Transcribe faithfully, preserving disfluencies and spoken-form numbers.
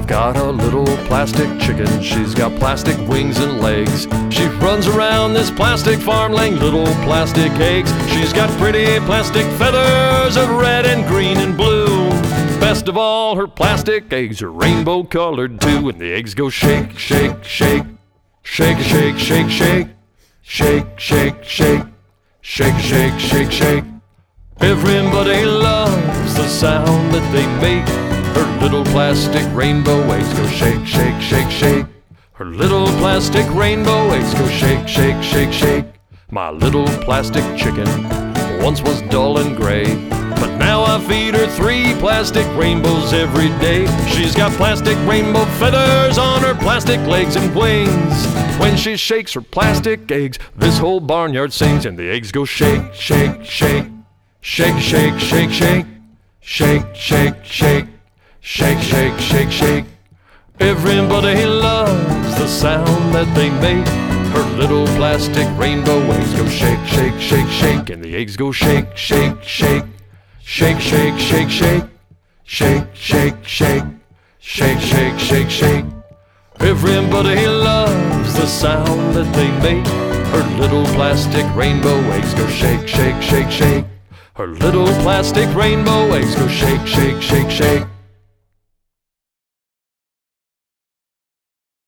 I've got a little plastic chicken, she's got plastic wings and legs. She runs around this plastic farm laying little plastic eggs. She's got pretty plastic feathers of red and green and blue. Best of all, her plastic eggs are rainbow colored too. And the eggs go shake, shake, shake, shake, shake, shake, shake, shake, shake, shake, shake, shake, shake, shake. Everybody loves the sound that they make. Her little plastic rainbow eggs go shake, shake, shake, shake. Her little plastic rainbow eggs go shake, shake, shake, shake. My little plastic chicken once was dull and gray, but now I feed her three plastic rainbows every day. She's got plastic rainbow feathers on her plastic legs and wings. When she shakes her plastic eggs, this whole barnyard sings. And the eggs go shake, shake, shake, shake, shake, shake, shake, shake, shake, shake, shake, shake, shake, shake. Everybody loves the sound that they make. Her little plastic rainbow eggs go shake, shake, shake, shake. And the eggs go shake, shake, shake, shake, shake, shake, shake, shake, shake, shake, shake, shake, shake, shake. Everybody loves the sound that they make. Her little plastic rainbow eggs go shake, shake, shake, shake. Her little plastic rainbow eggs go shake, shake, shake, shake.